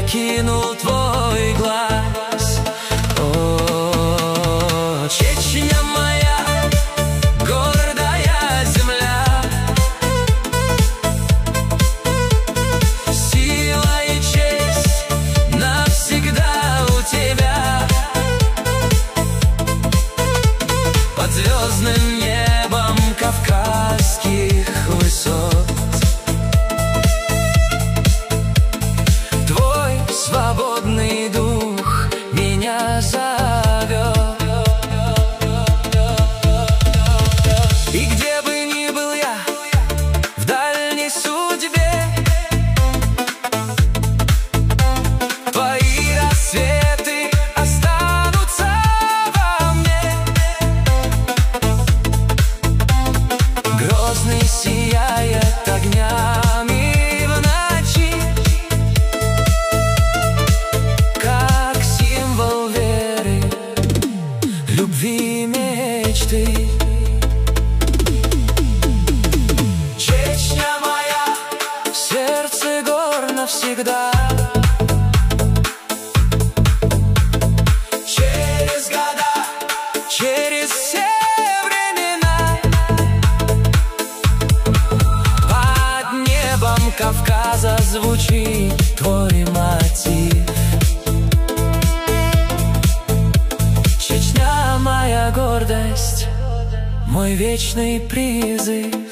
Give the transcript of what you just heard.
кинул твой глаз. О, Чечня моя, гордая земля, сила и честь навсегда у тебя. Под звездным небом кавказских высот твой свободный дух меня зовет. И где бы ни был я в дальней судьбе, твои рассветы останутся во мне. Грозный сияет огнями в ночи, как символ веры, любви, мечты. Чечня моя, в сердце гор навсегда. Через года, через все времена, под небом Кавказа звучит твой мотив. Чечня моя гордость, мой вечный призыв.